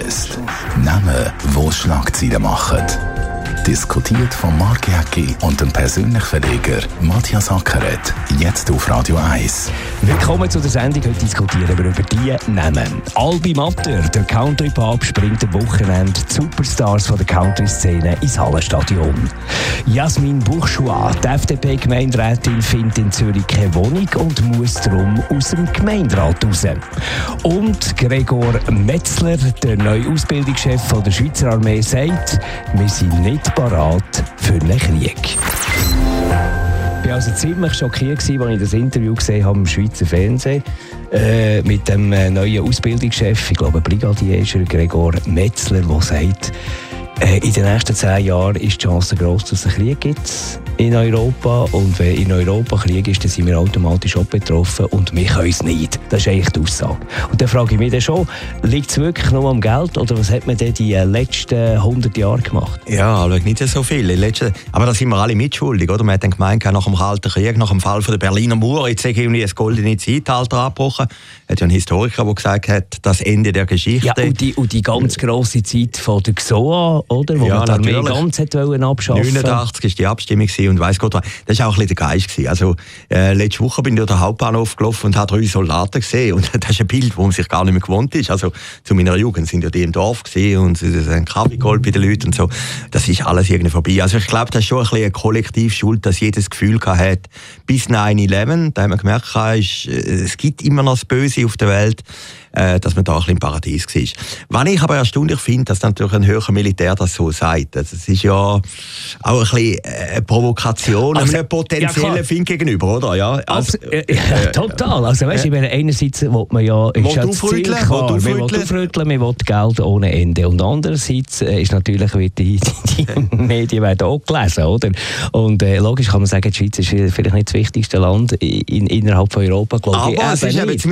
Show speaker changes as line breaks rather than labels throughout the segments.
Shortlist. Namen, die Schlagzeilen machen. Diskutiert von Marc Jäcki und dem persönlichen Verleger Matthias Ackeret. Jetzt auf Radio 1.
Willkommen zu der Sendung. Heute diskutieren wir über die Namen. Albi Matter, der Country-Pub, springt am Wochenende die Superstars von der Country-Szene ins Hallenstadion. Jasmin Bourgeois, die FDP-Gemeinderätin, findet in Zürich keine Wohnung und muss darum aus dem Gemeinderat raus. Und Gregor Metzler, der neue Ausbildungschef von der Schweizer Armee, sagt, wir sind nicht parat für einen Krieg. Ich war also ziemlich schockiert, als ich das Interview gesehen habe im Schweizer Fernsehen mit dem neuen Ausbildungschef, ich glaube Brigadier Gregor Metzler, der sagt, in den nächsten 10 Jahren ist die Chance gross, dass es einen Krieg gibt in Europa. Und wenn in Europa Krieg ist, dann sind wir automatisch auch betroffen und wir können es nicht. Das ist eigentlich die Aussage. Und dann frage ich mich dann schon, liegt es wirklich nur am Geld oder was hat man denn die letzten 100 Jahre gemacht? Ja,
nicht so viel. Aber da sind wir alle mitschuldig, oder? Man hat dann gemeint, nach dem Kalten Krieg, nach dem Fall von der Berliner Mauer, jetzt irgendwie ein goldenes Zeitalter abgebrochen. Es hat ja einen Historiker, der gesagt hat, das Ende der Geschichte.
Ja, und die ganz grosse Zeit von der XOA, oder? Wo man die Armee ganz abschaffen.
89 war die Abstimmung und weiss Gott was. Das war auch ein bisschen der Geist gewesen. Also, letzte Woche bin ich durch den Hauptbahnhof gelaufen und habe 3 Soldaten gesehen. Und das ist ein Bild, das man sich gar nicht mehr gewohnt ist. Also, zu meiner Jugend sind ja die im Dorf gewesen und es haben Kaffee geholt bei den Leuten und so. Das ist alles irgendwie vorbei. Also, ich glaube, das ist schon ein bisschen eine Kollektivschuld, dass jeder das Gefühl hat, bis 9/11, da haben wir gemerkt, es gibt immer noch das Böse auf der Welt, dass man da ein bisschen im Paradies war. Was ich aber erstaunlich finde, dass natürlich ein höherer Militär das so sagt. Also es ist ja auch ein bisschen eine Provokation einem potenziellen Feind gegenüber, oder? Ja, also,
total. Also weißt du, einerseits will man ja das Ziel klar, man will aufrütteln, man will Geld ohne Ende. Und andererseits ist natürlich, die Medien werden auch gelesen, oder? Und logisch kann man sagen, die Schweiz ist vielleicht nicht das wichtigste Land innerhalb von Europa, glaube ich.
Aber es ist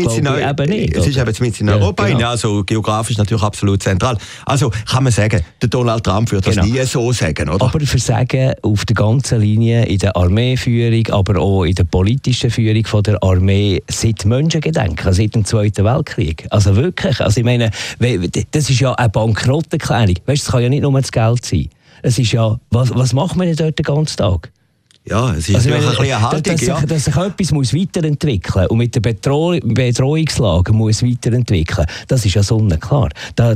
eben in Europa, genau. Also geografisch natürlich absolut zentral. Also kann man sagen, der Donald Trump würde das nie so sagen, oder?
Aber Versagen auf der ganzen Linie in der Armeeführung, aber auch in der politischen Führung von der Armee seit Menschengedenken, seit dem Zweiten Weltkrieg. Also wirklich, also ich meine, das ist ja eine Bankrotterklärung. Weißt, es kann ja nicht nur das Geld sein. Es ist ja, was macht man denn dort den ganzen Tag?
Ja, es ist also ein bisschen eine Haltung,
dass sich etwas muss weiterentwickeln muss und mit der Bedrohungslage muss weiterentwickeln, das ist ja sonnenklar. Da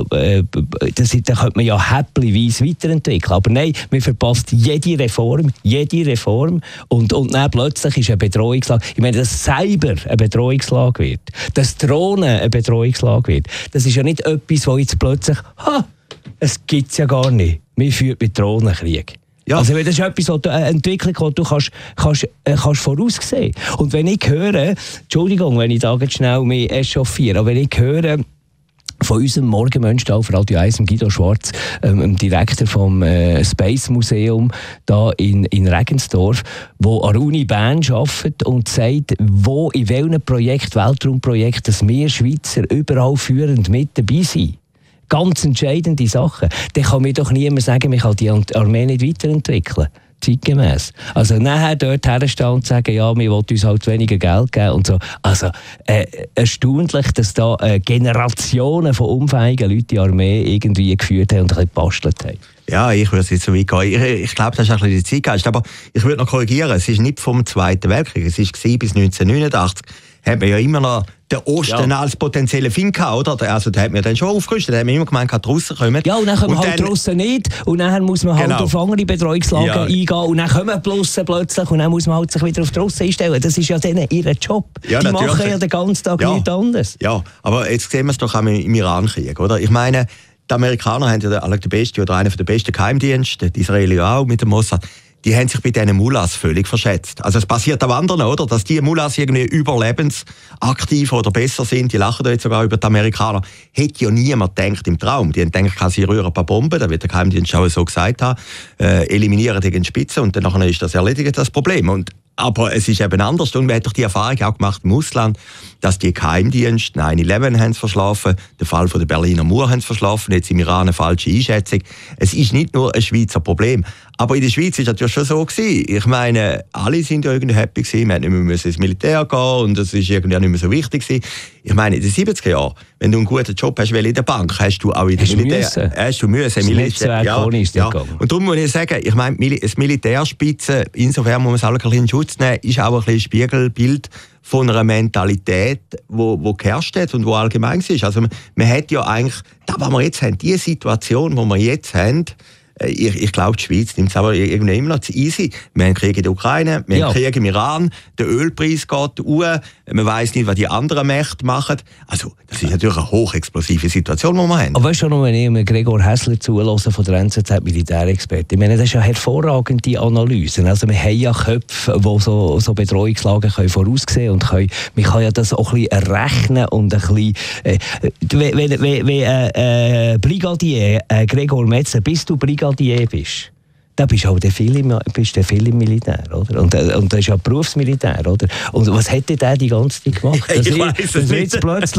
könnte man ja häppchenweise weiterentwickeln. Aber nein, man verpasst jede Reform und dann plötzlich ist eine Bedrohungslage. Ich meine, dass Cyber eine Bedrohungslage wird, dass Drohnen eine Bedrohungslage wird, das ist ja nicht etwas, wo jetzt plötzlich, es gibt es ja gar nicht. Wir führen mit Drohnenkrieg. Ja. Also das ist etwas, eine Entwicklung, die du kannst voraussehen. Und wenn ich höre, Entschuldigung, wenn ich da jetzt schnell mich echauffiere, aber wenn ich höre von unserem Morgenmensch auf Radio 1, Guido Schwarz, dem Direktor vom Space Museum da in Regensdorf, der an der Uni Bern arbeitet und sagt, in welchem Weltraumprojekt, dass wir Schweizer überall führend mit dabei sind. Ganz entscheidende Sachen. Dann kann mir doch niemand sagen, man kann die Armee nicht weiterentwickeln. Zeitgemäß. Also nachher dort herstehen und sagen, ja, wir wollen uns halt weniger Geld geben und so. Also erstaunlich, dass da Generationen von unfähigen Leuten die Armee irgendwie geführt haben und ein bisschen gebastelt haben.
Ja, ich würde es jetzt so weit gehen. Ich glaube, das ist ein bisschen die Zeitgeist. Aber ich würde noch korrigieren, es ist nicht vom Zweiten Weltkrieg. Es war bis 1989. Hat man ja immer noch den Osten als potenziellen Feind gehabt, oder? Also da hat man dann schon aufgerüstet. Da hat man immer gemeint, die Russen kommen.
Ja, und dann kommen halt die Russen nicht. Und dann muss man halt auf andere Betreuungslagen eingehen. Und dann kommen die Russen plötzlich. Und dann muss man halt sich wieder auf die Russen einstellen. Das ist ja denen ihr Job. Ja, die natürlich machen ja den ganzen Tag nichts anderes.
Ja, aber jetzt sehen wir es doch auch im Irankrieg, oder? Ich meine, die Amerikaner haben ja den besten oder einen der besten Geheimdienste, die Israelis auch mit dem Mossad. Die haben sich bei diesen Mullahs völlig verschätzt. Also es passiert auch anderen, oder? Dass die Mullahs irgendwie überlebensaktiv oder besser sind. Die lachen da jetzt sogar über die Amerikaner. Hätte ja niemand gedacht im Traum. Die haben gedacht, sie rühren ein paar Bomben, da wird der Geheimdienst auch so gesagt haben, eliminieren die Spitze und dann ist das erledigt, das Problem. Aber es ist eben anders und man hat doch die Erfahrung auch gemacht im Ausland. dass die Geheimdienste 9/11 haben verschlafen, den Fall von der Berliner Mauer haben verschlafen, jetzt im Iran eine falsche Einschätzung. Es ist nicht nur ein Schweizer Problem. Aber in der Schweiz war es natürlich schon so gewesen. Ich meine, alle sind ja irgendwie happy gewesen. Wir hätten nicht mehr ins Militär gehen und das ist irgendwie nicht mehr so wichtig gewesen. Ich meine, in den 70er Jahren, wenn du einen guten Job hast, weil in der Bank, hast du auch in der Militär... Hast du müssen.
Militär. Ja.
Und darum muss ich sagen, ich meine, das Militärspitze, insofern muss man es auch ein bisschen in Schutz nehmen, ist auch ein bisschen ein Spiegelbild von einer Mentalität, wo geherrscht hat und wo allgemein ist. Also man hat ja eigentlich, das, was wir jetzt haben, die Situation, die wir jetzt haben, ich glaube, die Schweiz nimmt es aber irgendwie immer noch zu easy. Wir haben Krieg in der Ukraine, wir haben Krieg im Iran, der Ölpreis geht hoch, man weiss nicht, was die anderen Mächte machen. Also, das ist natürlich eine hochexplosive Situation, die wir haben.
Aber weißt du noch, wenn ich Gregor Hässler zulasse von der NZZ Militärexperte, ich meine, das ist ja hervorragende Analysen. Also, wir haben ja Köpfe, die so Bedrohungslagen können voraussehen und man kann ja das auch ein bisschen errechnen und ein bisschen, wenn Brigadier Gregor Metzler, bis du Brigadier bist, dann bist du auch viel im Militär, oder? Und das ist ja Berufsmilitär, oder? Und was hätte der die ganze Zeit gemacht? Dass jetzt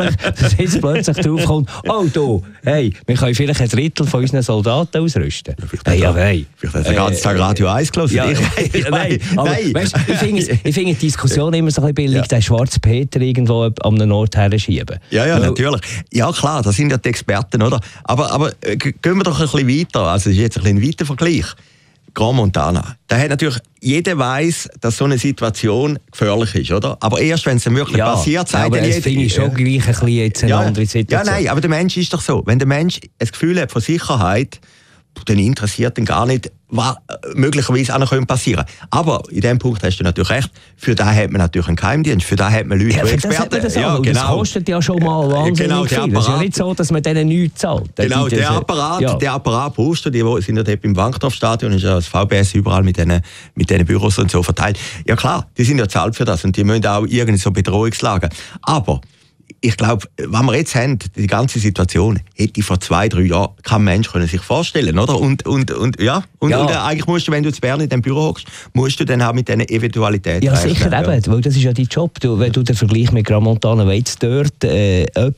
plötzlich draufkommt, oh du, hey, wir können vielleicht ein Drittel von unseren Soldaten ausrüsten.
Vielleicht hat er den ganzen Tag Radio 1 gehört.
Nein. Weißt, ich finde die Diskussion immer so ein bisschen billig, den schwarzen Peter irgendwo an einem Ort her schieben.
Ja, natürlich. Ja, klar, das sind ja die Experten, oder? Aber gehen wir doch ein bisschen weiter. Also, das ist jetzt ein bisschen ein weiter Vergleich. Grand Montana. Da hat natürlich jeder weiss, dass so eine Situation gefährlich ist, oder? Aber erst wenn es dann wirklich passiert, sagt
aber das finde ich schon gleich ein bisschen jetzt eine andere Situation.
Ja, nein, aber der Mensch ist doch so. Wenn der Mensch ein Gefühl hat von Sicherheit, dann interessiert ihn gar nicht, was möglicherweise auch noch passieren könnte. Aber in diesem Punkt hast du natürlich recht, für da hat man natürlich einen Geheimdienst, für da hat man Leute, die Experten
sind. Das kostet ja schon mal wahnsinnig viel. Es ist ja nicht so, dass man denen nichts zahlt.
Genau, der Apparat brauchst du, die sind ja dort im Wankdorfstadion, ist ja das VBS überall mit diesen Büros und so verteilt. Ja klar, die sind ja zahlt für das und die müssen auch irgendwie so Bedrohungslagen. Aber ich glaube, was wir jetzt haben, die ganze Situation, hätte vor 2-3 Jahren kein Mensch können sich vorstellen, oder? Und eigentlich musst du, wenn du in Bern in dem Büro hockst, musst du dann auch mit diesen Eventualitäten
rechnen. Sicher eben, weil das ist ja dein Job. Wenn du den Vergleich mit Grand Montana willst, dort jemand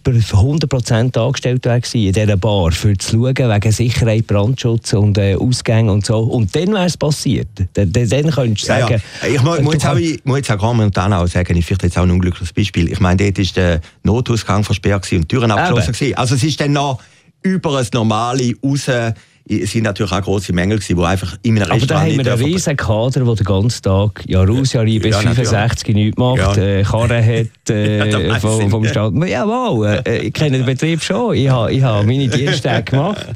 100% angestellt war in dieser Bar, für zu schauen, wegen Sicherheit, Brandschutz und Ausgänge und so. Und dann wäre es passiert. Dann könntest du sagen...
Ja. Ich muss jetzt auch Grand Montana auch sagen, ich vielleicht jetzt auch ein unglückliches Beispiel. Ich meine, dort ist der Notausgang versperrt und die Türen abgeschlossen gewesen. Also es ist dann noch über das Normale raus. Es sind natürlich auch grosse Mängel gewesen, die einfach in einem Restaurant nicht...
Aber da haben wir einen riesen Kader, der den ganzen Tag Jahr aus, Jahr ein bis 65 nichts macht, Karren hat vom Staat. Jawohl, ich kenne den Betrieb schon. Ich habe meine Diensttage gemacht.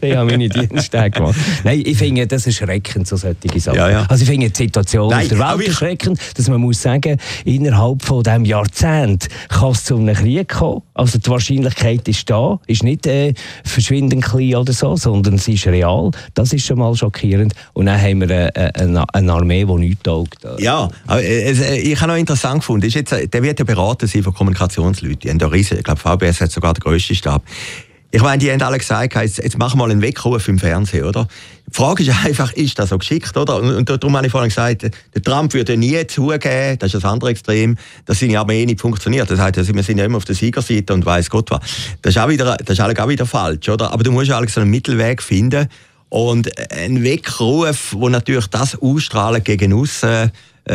Nein, ich finde, das ist erschreckend, so solche Sachen. Ja. Also ich finde die Situation auf der Welt erschreckend, dass man muss sagen, innerhalb von diesem Jahrzehnt kann es zu einem Krieg kommen. Also die Wahrscheinlichkeit ist da, ist nicht verschwindend klein oder so, sondern sie ist real. Das ist schon mal schockierend. Und dann haben wir eine Armee, die nichts taugt.
Ja, aber ich habe noch interessant gefunden, ist jetzt, der wird ja beraten sein von Kommunikationsleuten. Die haben da riesen, ich glaube, VBS hat sogar den grössten Stab. Ich meine, die haben alle gesagt, jetzt machen wir mal einen Weckruf im Fernsehen, oder? Die Frage ist einfach, ist das so geschickt, oder? Und darum habe ich vorhin gesagt, der Trump würde nie zugeben, das ist das andere Extrem, dass seine Armee nicht funktioniert. Das heißt, wir sind ja immer auf der Siegerseite und weiss Gott was. Das ist auch wieder falsch, oder? Aber du musst ja so einen Mittelweg finden und einen Weckruf, wo natürlich das ausstrahlen gegen aussen,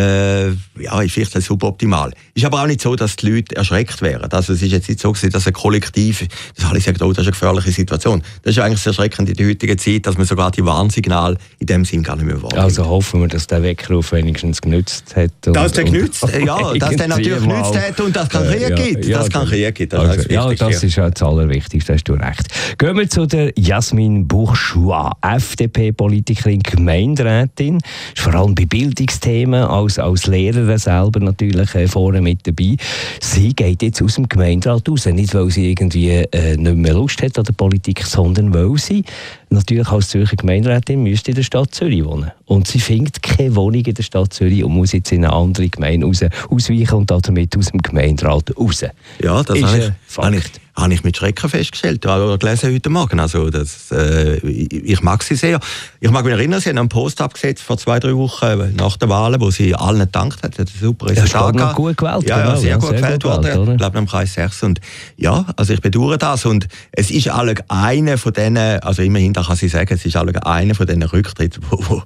ist vielleicht suboptimal. Ist aber auch nicht so, dass die Leute erschreckt wären. Also es ist jetzt nicht so gewesen, dass ein Kollektiv, dass alle sagen, oh, das ist eine gefährliche Situation. Das ist eigentlich sehr erschreckend in der heutigen Zeit, dass man sogar die Warnsignale in dem Sinn gar nicht mehr wahrnimmt.
Also hoffen wir, dass der Weckruf wenigstens genützt hat.
Dass der genützt, dass der natürlich genützt hat und dass es keinen Krieg gibt.
Das ist ja das Allerwichtigste, hast du recht. Gehen wir zu der Jasmin Bourgeois, FDP-Politikerin, Gemeinderätin, ist vor allem bei Bildungsthemen als Lehrerin selber natürlich vorne mit dabei. Sie geht jetzt aus dem Gemeinderat raus, nicht weil sie irgendwie nicht mehr Lust hat an der Politik, sondern weil sie natürlich als Zürcher Gemeinderätin müsste in der Stadt Zürich wohnen. Und sie findet keine Wohnung in der Stadt Zürich und muss jetzt in eine andere Gemeinde ausweichen und damit aus dem Gemeinderat raus.
Ja, das habe ich mit Schrecken festgestellt, oder gelesen heute Morgen. Also ich mag sie sehr. Ich mag mich erinnern, sie haben einen Post abgesetzt vor 2-3 Wochen nach den Wahlen, wo sie allen gedankt hat. Das super Resultat.
Ja, gut gewählt.
Ja,
genau,
sehr gut gewählt worden. Ich glaube, im Kreis 6. Und ja, also ich bedauere das. Und es ist einer von denen, also immerhin, da kann sie sagen, es ist einer von diesen Rücktritten,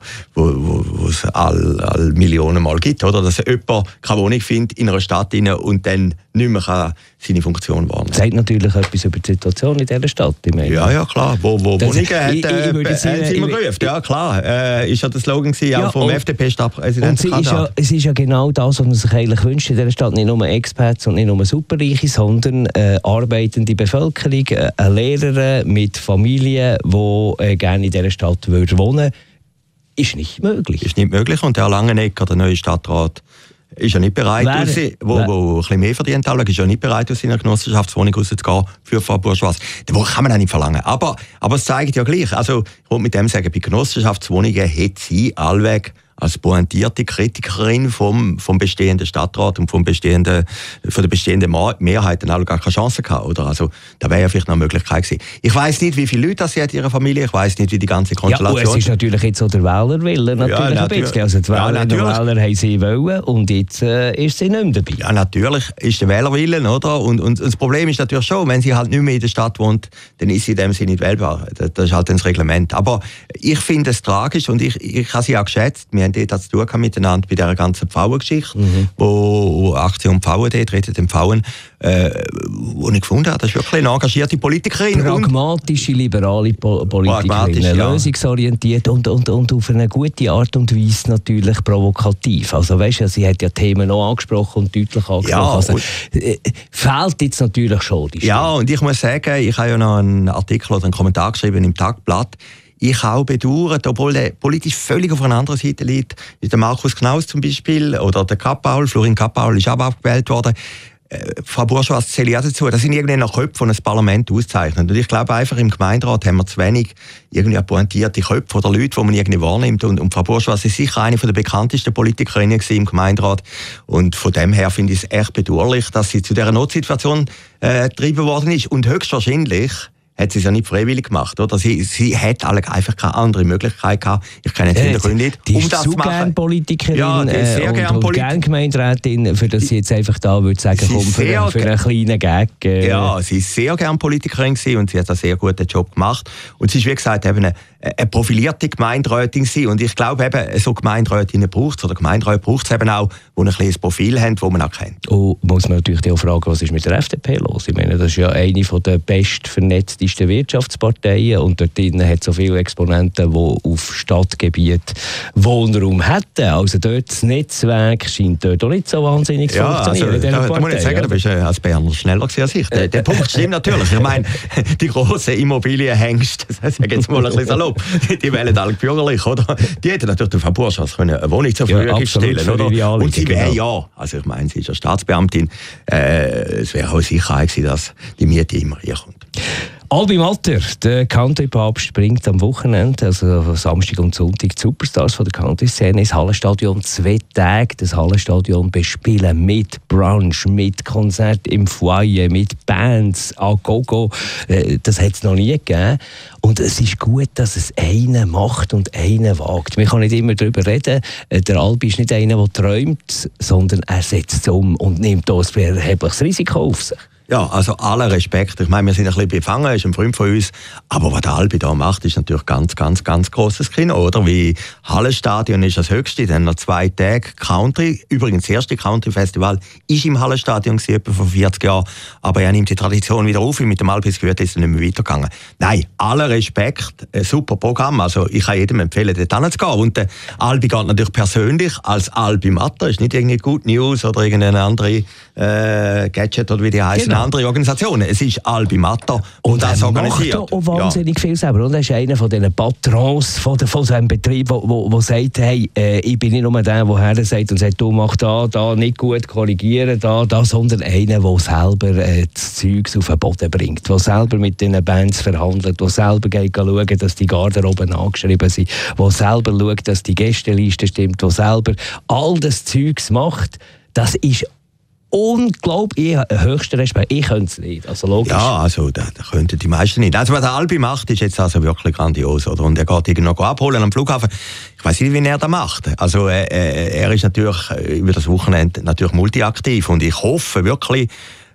wo es all Millionen Mal gibt, oder? Dass jemand keine Wohnung findet in einer Stadt und dann nicht mehr seine Funktion wahrnehmen kann.
Das sagt natürlich etwas über die Situation in dieser Stadt. Ich meine.
Ja, klar. Wo Wohnungen haben sie immer gerufen. Ja, klar. Ist ja der Slogan auch vom FDP-Stadtpräsidenten.
Und es ist ja genau das, was man sich eigentlich wünscht in dieser Stadt. Nicht nur Expats und nicht nur Superreiche, sondern arbeitende Bevölkerung, Lehrer mit Familien, die gerne in dieser Stadt wohnen würden. Ist nicht möglich.
Ist nicht möglich. Und der Langenegger, der neue Stadtrat, ist ja nicht bereit, wo ein bisschen mehr verdient, ist ja nicht bereit, aus seiner Genossenschaftswohnung rauszugehen für Frau Bourgeois. Das kann man auch nicht verlangen. Aber es zeigt ja gleich. Also, ich wollte mit dem sagen, bei Genossenschaftswohnungen hat sie allweg als pointierte Kritikerin vom bestehenden Stadtrat und von der bestehenden Mehrheit dann auch gar keine Chance gehabt, oder? Also, da wäre ja vielleicht noch eine Möglichkeit gewesen. Ich weiss nicht, wie viele Leute das sie hat in ihrer Familie, ich weiss nicht, wie die ganze Konstellation...
Ja, es ist natürlich jetzt so der Wählerwille natürlich ein bisschen. Also die Wähler haben sie wollen und jetzt ist sie nicht mehr dabei.
Ja, natürlich ist der Wählerwillen, oder? Und das Problem ist natürlich schon, wenn sie halt nicht mehr in der Stadt wohnt, dann ist sie in dem Sinne nicht wählbar. Das ist halt das Reglement. Aber ich finde es tragisch und ich habe sie auch geschätzt. Wir haben dort zu tun miteinander bei dieser ganzen Pfauengeschichte, wo Aktion Pfauen dort, rettet den Pfauen, wo ich gefunden habe, das ist wirklich eine engagierte Politikerin.
Pragmatische, liberale Politikerin, lösungsorientiert und auf eine gute Art und Weise natürlich provokativ. Also weißt du, sie hat ja Themen noch angesprochen und deutlich angesprochen. Ja, also, fehlt jetzt natürlich schon die Stimme. Ja,
und ich muss sagen, ich habe ja noch einen Artikel oder einen Kommentar geschrieben im Tagblatt. Ich auch bedauert, obwohl der politisch völlig auf einer anderen Seite liegt, ist der Markus Knaus zum Beispiel, oder der Florin Kappaul ist auch abgewählt worden. Frau Bourgeois zähle ich auch dazu. Das sind irgendwie noch Köpfe, die ein Parlament auszeichnen. Und ich glaube einfach, im Gemeinderat haben wir zu wenig irgendwie pointierte Köpfe oder Leute, die man irgendwie wahrnimmt. Und Frau Bourgeois ist sicher eine der bekanntesten Politikerinnen im Gemeinderat. Und von dem her finde ich es echt bedauerlich, dass sie zu dieser Notsituation getrieben worden ist. Und höchstwahrscheinlich hat sie es ja nicht freiwillig gemacht, oder? Sie hätte einfach keine andere Möglichkeit gehabt. Ich kenne jetzt Hintergründe nicht,
um das zu machen. Gern Politikerin,
ja, die ist sehr gern
Gemeinderätin, für das sie jetzt einfach da würde sagen, komm, für einen kleinen Gag.
Ja, sie ist sehr gern Politikerin gewesen und sie hat einen sehr guten Job gemacht. Und sie ist, wie gesagt, eben eine profilierte Gemeinderätin gewesen. Und ich glaube eben, so Gemeinderätinnen braucht es, oder Gemeinderäte braucht es eben auch, die ein kleines Profil haben, das man auch kennt.
Und muss man natürlich auch fragen, was ist mit der FDP los? Ich meine, das ist ja eine der best vernetztesten Wirtschaftsparteien und dort drinnen hat so viele Exponenten, die auf Stadtgebiet Wohnraum hätten. Also dort das Netzwerk scheint dort auch nicht so wahnsinnig zu funktionieren.
Also, da muss ich sagen, du bist als Berner schneller als ich. Der Punkt stimmt natürlich. Ich meine, die grossen Immobilienhengste, das sage jetzt mal ein bisschen salopp, die wählen alle bürgerlich, oder? Die hätten natürlich der Frau Bourgeois eine Wohnung zur Verfügung stellen, oder? Und sie wäre also ich meine, sie ist ja Staatsbeamtin, es wäre auch Sicherheit gewesen, dass die Miete immer hier kommt.
Albi Matter, der Country-Papst, bringt am Wochenende, also Samstag und Sonntag, die Superstars von der Country-Szene ins Hallenstadion 2 Tage. Das Hallenstadion bespielen mit Brunch, mit Konzert im Foyer, mit Bands, à gogo. Das hat es noch nie gegeben. Und es ist gut, dass es einer macht und einer wagt. Man kann nicht immer darüber reden. Der Albi ist nicht einer, der träumt, sondern er setzt es um und nimmt da ein erhebliches Risiko auf sich.
Ja, also aller Respekt. Ich meine, wir sind ein bisschen befangen, er ist ein Freund von uns. Aber was der Albi da macht, ist natürlich ganz, ganz, ganz grosses Kino, oder? Wie Hallenstadion ist das höchste, dann noch 2 Tage Country. Übrigens, das erste Country-Festival ist im Hallenstadion gewesen, etwa vor 40 Jahren. Aber er nimmt die Tradition wieder auf, und mit dem Albi gehört, ist es nicht mehr weitergegangen. Nein, aller Respekt, ein super Programm. Also ich kann jedem empfehlen, dort hinzugehen. Und der Albi geht natürlich persönlich als Albi Matter. Ist nicht irgendwie Good News oder irgendeine andere Gadget oder wie die heißen. Genau. Andere Organisationen. Es ist Albi Matter und das organisiert.
Er macht auch wahnsinnig viel selber. Und er ist einer von diesen Patrons von seinem Betrieb, der sagt, hey, ich bin nicht nur der, der her sagt und sagt, du machst da nicht gut, korrigieren, da, sondern einer, der selber das Zeug auf den Boden bringt, der selber mit den Bands verhandelt, der selber geht schauen, dass die Garderoben angeschrieben sind, der selber schaut, dass die Gästeliste stimmt, der selber all das Zeugs macht. Das ist unglaublich, höchsten Respekt. Ich könnte es nicht, also logisch.
Ja, also da könnten die meisten nicht. Also was der Albi macht, ist jetzt also wirklich grandios, oder? Und er geht irgendwo noch abholen am Flughafen. Ich weiss nicht, wie er das macht. Also er ist natürlich über das Wochenende natürlich multiaktiv und ich hoffe wirklich,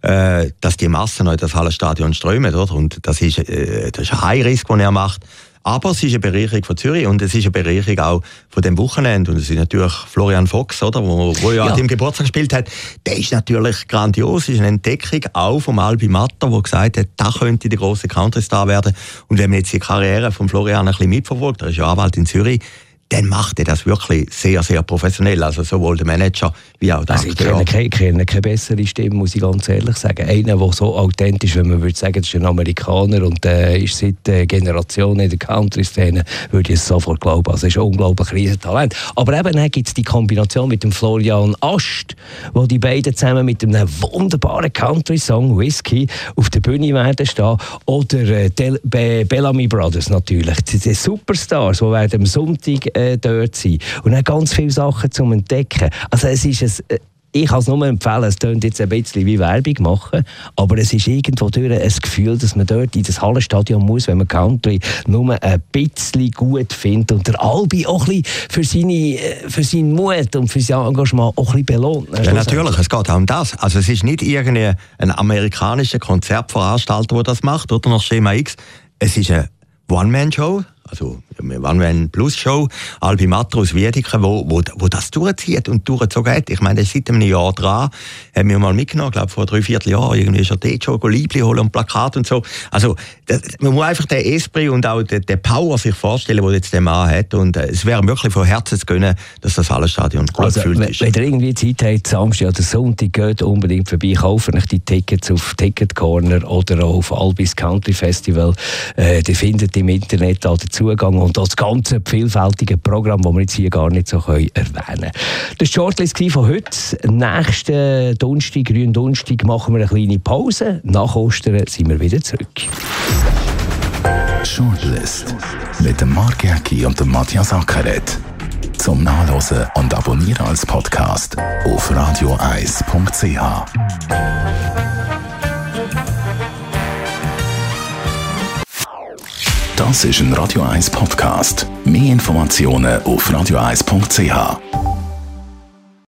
dass die Massen noch in das Hallenstadion strömen, oder? Und das ist ein High-Risk, den er macht. Aber es ist eine Bereicherung von Zürich und es ist eine Bereicherung auch von dem Wochenende. Und es ist natürlich Florian Fuchs, oder, wo ja an dem Geburtstag gespielt hat. Der ist natürlich grandios. Es ist eine Entdeckung auch vom Albi Matter, der gesagt hat, da könnte der grosse Country-Star werden. Und wenn man jetzt die Karriere von Florian ein bisschen mitverfolgt, er ist ja Anwalt in Zürich, dann macht er das wirklich sehr, sehr professionell. Also sowohl der Manager wie auch der Akteur.
Ich kenne keine bessere Stimme, muss ich ganz ehrlich sagen. Einer, der so authentisch, wenn man würde sagen, das ist ein Amerikaner und ist seit Generationen in der Country-Szene, würde ich es sofort glauben. Also ist ein unglaublich riesiges Talent. Aber eben dann gibt es die Kombination mit dem Florian Ast, wo die beiden zusammen mit einem wunderbaren Country-Song «Whisky» auf der Bühne werden stehen. Oder Bellamy Brothers natürlich. Die Superstars, die werden am Sonntag dort sein. Und dann ganz viele Sachen zum Entdecken. Also es ist ich kann es nur empfehlen, es klingt jetzt ein bisschen wie Werbung machen, aber es ist irgendwo durch ein Gefühl, dass man dort in das Hallenstadion muss, wenn man Country nur ein bisschen gut findet und der Albi auch ein bisschen für seinen Mut und für sein Engagement auch ein bisschen belohnt.
Ja, natürlich, es geht auch um das. Also es ist nicht irgendein amerikanischer Konzertveranstalter, der das macht, oder nach Schema X. Es ist eine One-Man-Show, also eine One-Man-Plus-Show, Albi Matter aus Wiedeke, wo das durchzieht und durchgezogen hat. Ich meine, der ist seit einem Jahr dran, haben wir mal mitgenommen, glaube vor 3/4 Jahren, irgendwie ist er dort schon Liebli holen und Plakat und so. Also, man muss einfach den Esprit und auch den Power sich vorstellen, den jetzt der Mann hat, und es wäre wirklich von Herzen zu gönnen, dass das Hallenstadion gut gefüllt ist.
Wenn ihr irgendwie Zeit habt, Samstag oder Sonntag, geht unbedingt vorbei, kaufen euch die Tickets auf Ticket Corner oder auf Albis Country Festival. Die findet im Internet auch den Zugang und das ganze vielfältige Programm, das wir jetzt hier gar nicht so erwähnen können. Das war die Shortlist von heute. Nächsten Donnerstag, grünen Donnerstag, machen wir eine kleine Pause. Nach Ostern sind wir wieder zurück.
Shortlist mit dem Mark Jäcki und dem Matthias Ackeret. Zum Nachlesen und Abonnieren als Podcast auf radio1.ch. Das ist ein Radio 1 Podcast. Mehr Informationen auf radio1.ch.